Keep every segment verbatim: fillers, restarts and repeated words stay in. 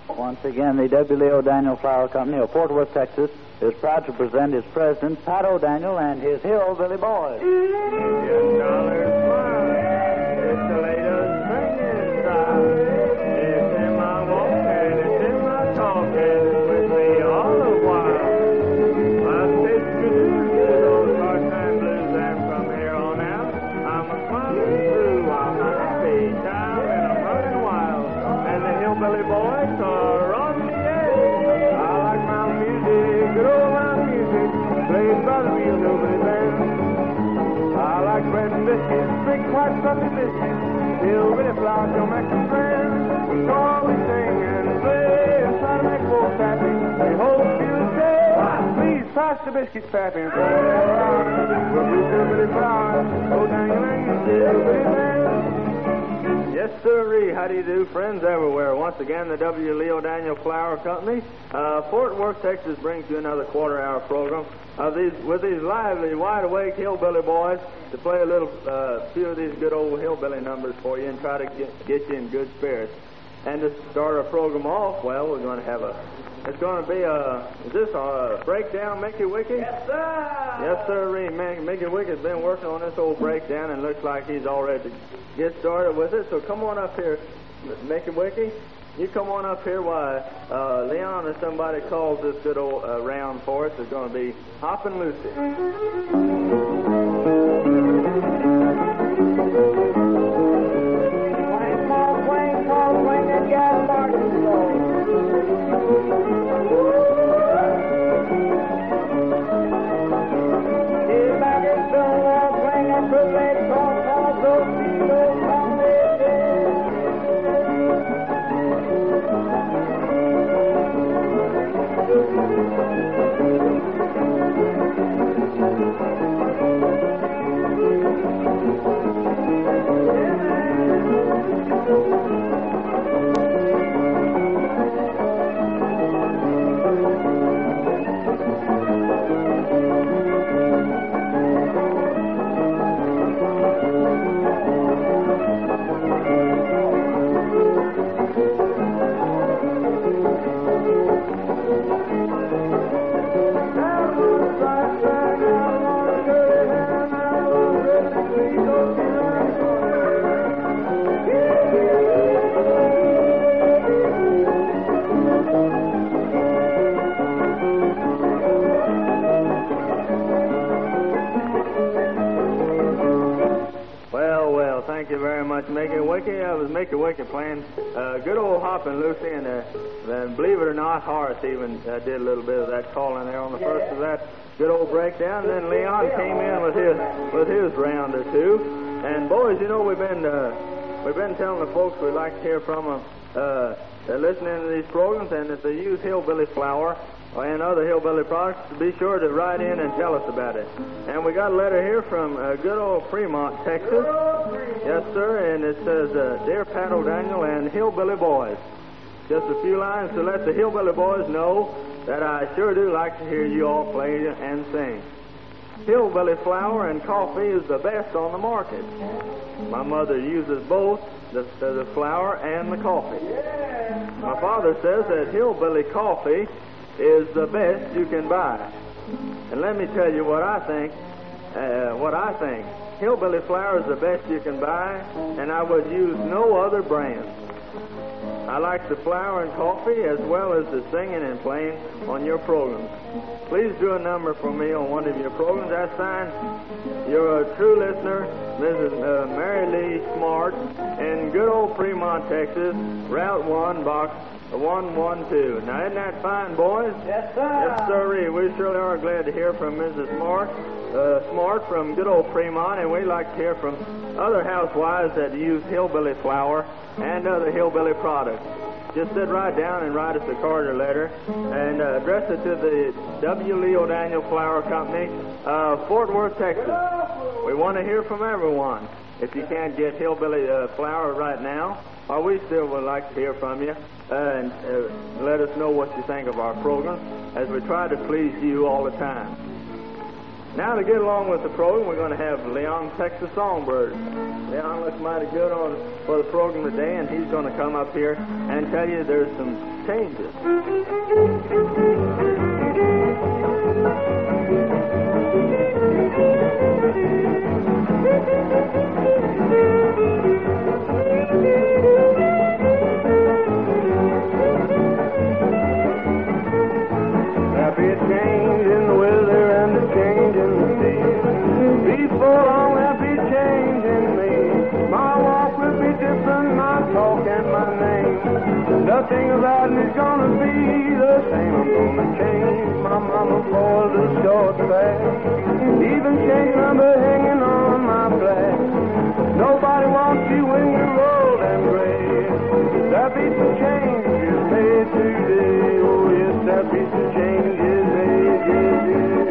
Once again, the W. Leo Daniel Flour Company of Fort Worth, Texas, is proud to present its president, Pat O'Daniel, and his Hillbilly Boys. Ten dollars smile. It's the latest singing style. It's in my walking, it's in my talking. It's with me all the while. My state good, good old part-time blues, and from here on out, I'm a smiling through. I'm a happy child, and I'm running wild. And the Hillbilly Boys are on the edge. I like my music, good old my music, played by the real hillbilly band. I like bread and biscuits, big white fluffy biscuits, hillbilly flowers don't make them grand. So we sing and play and try to make folks happy. We hope you'll say, please pass the biscuits, Pappy, and play around. We'll be hillbilly flowers, go Daniel and your hillbilly band. Yes, sirree. How do you do, friends everywhere? Once again, the W. Leo Daniel Flour Company, uh, Fort Worth, Texas, brings you another quarter-hour program of these with these lively, wide-awake hillbilly boys to play a little uh, few of these good old hillbilly numbers for you and try to get, get you in good spirits. And to start our program off, well, we're going to have a. It's going to be a. Is this a breakdown, Mickey Wicky? Yes, sir. Yes, sirree. Mickey Wicky's been working on this old breakdown and looks like he's all ready to get started with it. So come on up here, Mickey Wicky. You come on up here while uh, Leon or somebody calls this good old uh, round for us. It's going to be Hoppin' Lucy. Swing, small swing, tall swing, and gas marching slow. Sit back and Stonewall swing and put lady cross all those feet over on their head. Thank you very much, Mickey Wicky. I was Mickey Wicky playing uh, good old Hoppin' Lucy, and uh, then, believe it or not, Horace even uh, did a little bit of that calling there on the first of that good old breakdown. And then Leon came in with his with his round or two. And boys, you know we've been uh, we've been telling the folks we'd like to hear from them. Uh, they're listening to these programs, and if they use hillbilly flour and other hillbilly products, be sure to write in and tell us about it. And we got a letter here from uh, good old Fremont, Texas. Yes, sir, and it says, uh, Dear Pat O'Daniel and Hillbilly Boys, just a few lines to let the Hillbilly Boys know that I sure do like to hear you all play and sing. Hillbilly flour and coffee is the best on the market. My mother uses both the, the flour and the coffee. My father says that hillbilly coffee is the best you can buy. And let me tell you what I think. Uh, what I think. Hillbilly flour is the best you can buy, and I would use no other brand. I like the flour and coffee as well as the singing and playing on your programs. Please do a number for me on one of your programs. I sign your uh, true listener, Missus Uh, Mary Lee Smart, in good old Fremont, Texas, Route one, Box one one two. Now, isn't that fine, boys? Yes, sir. Yes, sirree. We surely are glad to hear from Missus Smart, uh, Smart from good old Fremont, and we like to hear from other housewives that use hillbilly flour and other hillbilly products. Just sit right down and write us a card or letter and uh, address it to the W. Leo Daniel Flour Company, uh, Fort Worth, Texas. We want to hear from everyone. If you can't get hillbilly uh, flour right now, or we still would like to hear from you. Uh, and uh, let us know what you think of our program as we try to please you all the time. Now, to get along with the program, we're going to have Leon Texas Songbird. Leon looks mighty good on for the program today, and he's going to come up here and tell you there's some changes. There'll be a change in the weather and a change in the sea. Before long there'll be a change in me. My walk will be different, my talk and my name. Nothing about me's gonna be the same. I'm gonna change my mama for the short fast. Even change number hanging on my flag. Nobody wants you when you're old and gray. There'll be some changes made today. Oh yes, there'll be some changes made, yeah,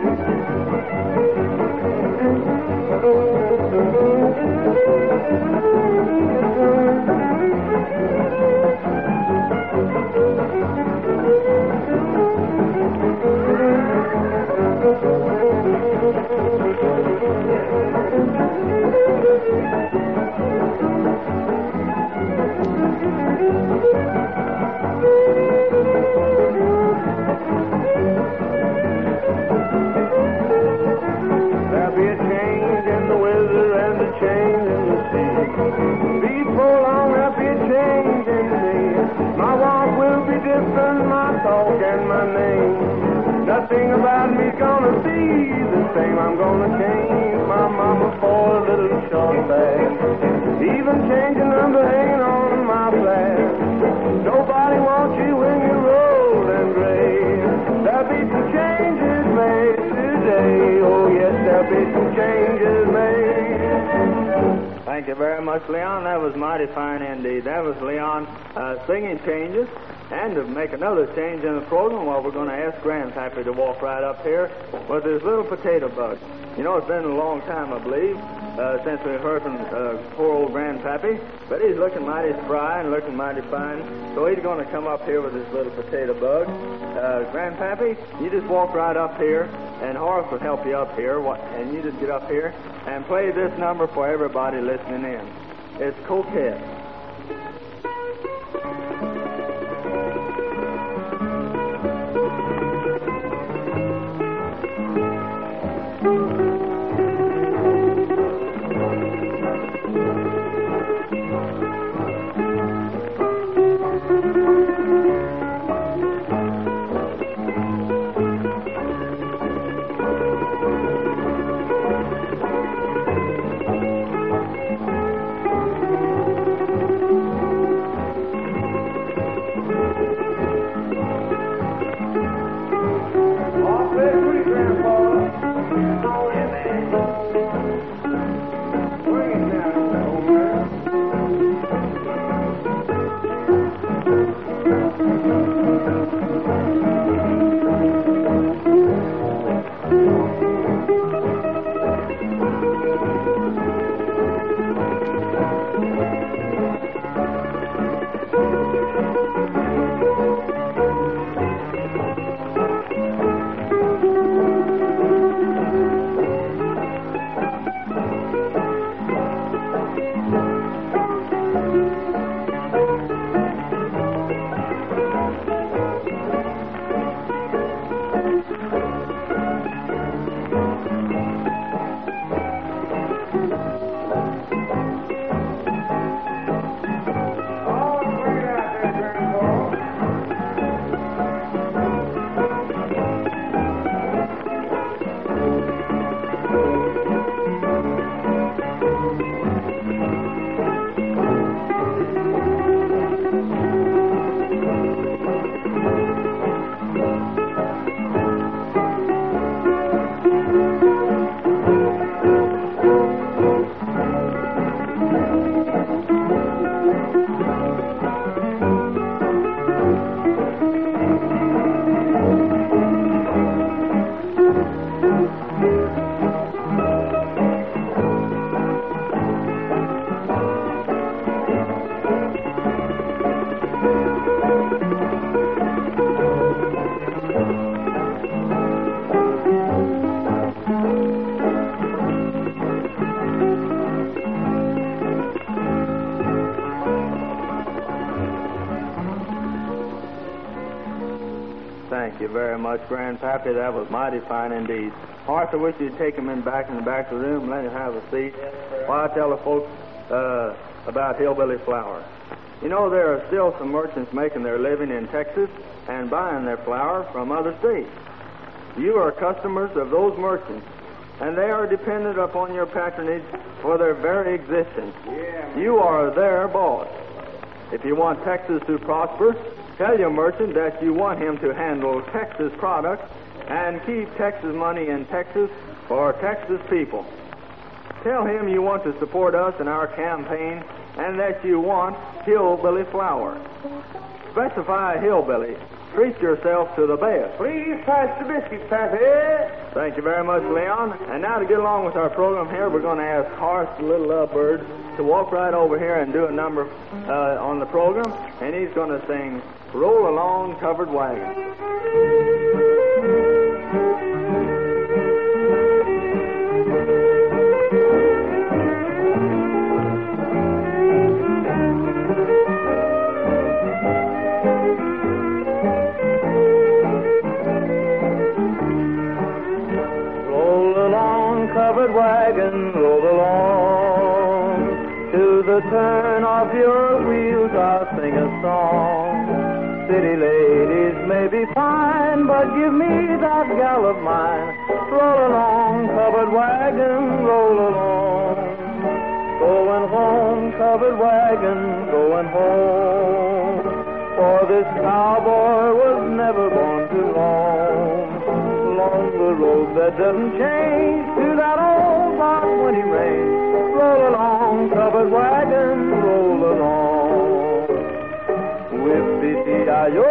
There'll be a change in the weather and a change in the sea. Before long there'll be a change in me. My walk will be different, my talk and my name. Nothing about me's gonna be the same. I'm gonna change my mama for a little short bag. Even change a number hanging on my flag. Nobody wants you when you're old and gray. There'll be some changes made today. Oh yes, there'll be some changes made. Thank you very much, Leon. That was mighty fine indeed. That was Leon uh, singing changes. And to make another change in the program, well, we're going to ask Grandpappy to walk right up here with his little potato bug. You know, it's been a long time, I believe, uh, since we've heard from uh, poor old Grandpappy, but he's looking mighty spry and looking mighty fine, so he's going to come up here with his little potato bug. Uh, Grandpappy, you just walk right up here, and Horace will help you up here, and you just get up here and play this number for everybody listening in. It's Coquette. Thank you. Thank you very much, Grandpappy. That was mighty fine indeed. Horace, I wish you'd take him in back in the back of the room and let him have a seat while I tell the folks uh, about hillbilly flour. You know, there are still some merchants making their living in Texas and buying their flour from other states. You are customers of those merchants, and they are dependent upon your patronage for their very existence. Yeah. You are their boss. If you want Texas to prosper, tell your merchant that you want him to handle Texas products and keep Texas money in Texas for Texas people. Tell him you want to support us in our campaign and that you want hillbilly flour. Specify hillbilly. Treat yourself to the best. Please pass the biscuits, Pappy. Thank you very much, Leon. And now to get along with our program here, we're going to ask Horace the Little Lovebird to walk right over here and do a number uh, on the program. And he's going to sing Roll Along Covered Wagon. Covered wagon, roll along. To the turn of your wheels, I'll sing a song. City ladies may be fine, but give me that gal of mine. Roll along, covered wagon, roll along. Going home, covered wagon, going home. For this cowboy was never born to roam. Along the road that doesn't change to that old box when he rains. Roll along, covered wagon, roll along. Whip-de-dee-I-O,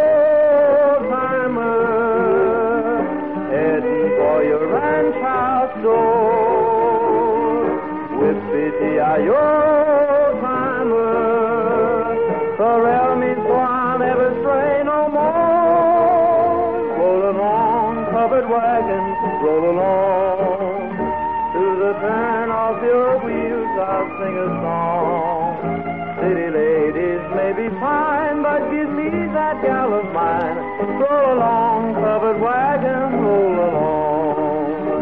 timer, heading for your ranch house door. Whip-de-dee-I-O, timer, corral me so I'll never stray no more. Roll along, covered wagon, roll along. To the turn of your wheels, I'll sing a song. City ladies may be fine, but give me that gal of mine. Roll along, covered wagon, roll along.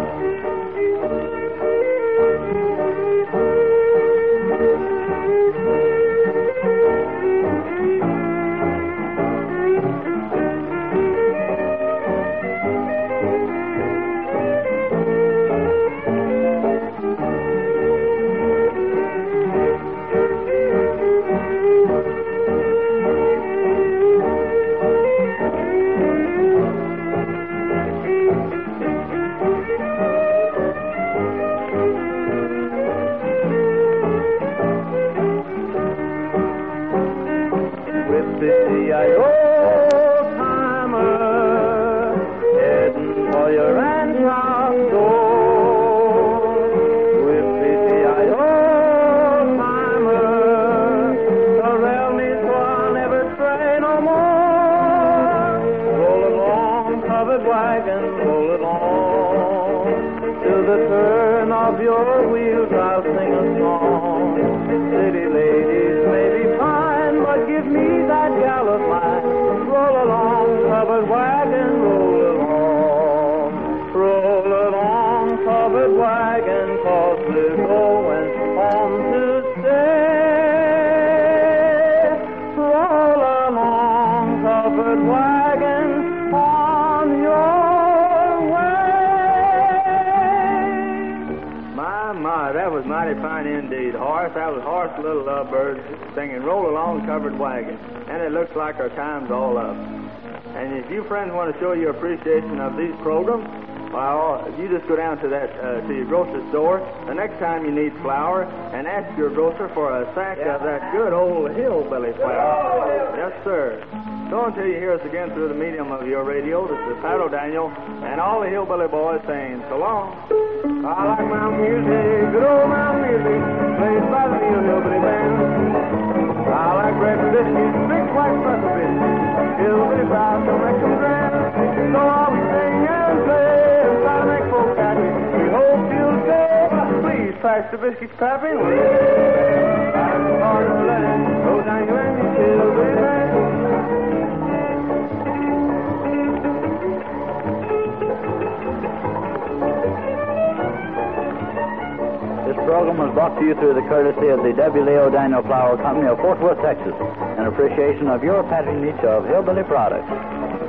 Singing Roll Along Covered Wagon, and it looks like our time's all up. And if you friends want to show your appreciation of these programs, well, you just go down to that uh, to your grocery store the next time you need flour and ask your grocer for a sack yeah. of that good old hillbilly flour. Yes, sir. So until you hear us again through the medium of your radio, this is Pat O'Daniel and all the hillbilly boys saying so long. I like mountain music, good old mountain music, played by the real hillbilly band. I like bread and biscuits, big white pretzel biscuits, hillbilly flour don't make them grand. So all we sing and play and try to make folks happy. We hope you'll stay. Please pass the biscuits, Pappy. I'm hard to let it go down your hillbilly band. program was brought to you through the courtesy of the W. Leo Daniel Flour Company of Fort Worth, Texas, in appreciation of your patronage of Hillbilly Products.